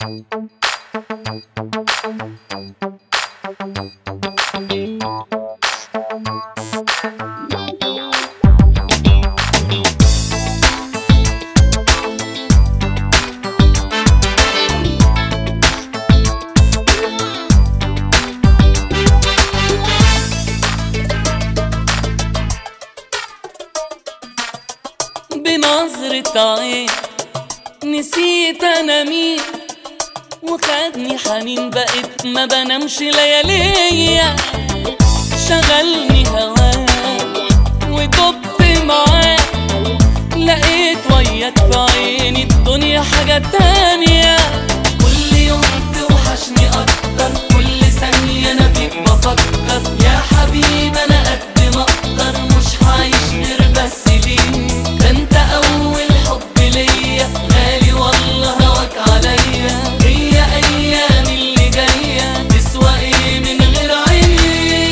بنظرة عين نسيت انا مين، وخدني حنين بقيت ما بنامش لياليا. شغلني هواك وطبت معاك، لقيت وياك في عيني الدنيا حاجة تانية. كل يوم توحشني اكتر، كل ثانية انا فيك بفكر. يا حبيبي انا قد ما اقدر مش هعيش غير بس ليك. ده انت اول حب ليا غالي والله هواك عليا. هي ايام اللي جاية تسوى ايه من غير عيني.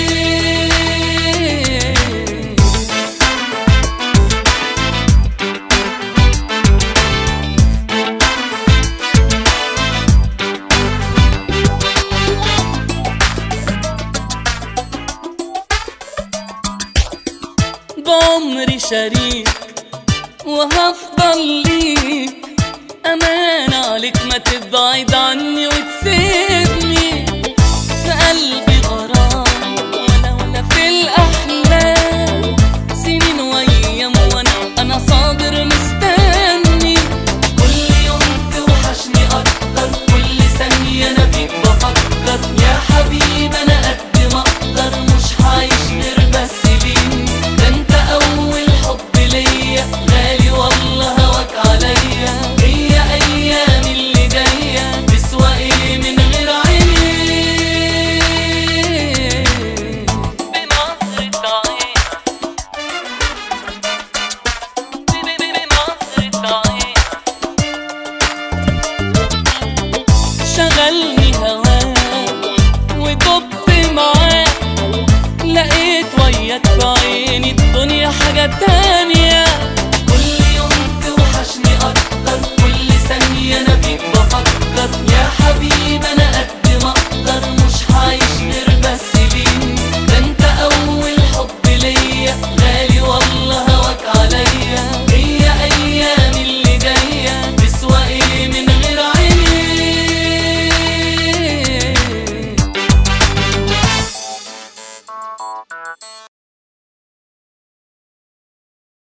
بعمري شريك وهفضل ليك، أمان عليك ما تبعد عني وتسيبني. في قلبي غرام ولا في الأحلام، سنين وأيام وأنا صابر مستني. كل يوم توحشني أكتر، كل ثانية أنا فيك بفكر. يا حبيبي أنا قد ما أقدر مش هعيش غير بس ليك. ده أنت أول حب ليا غالي والله هواك عليا. هي أيام اللي جاية تسوى إيه من غير عيني. بنظرة عين بنظرة عين شغلني هواك وطبت معاك، لقيت وياك في عيني الدنيا حاجة تانية.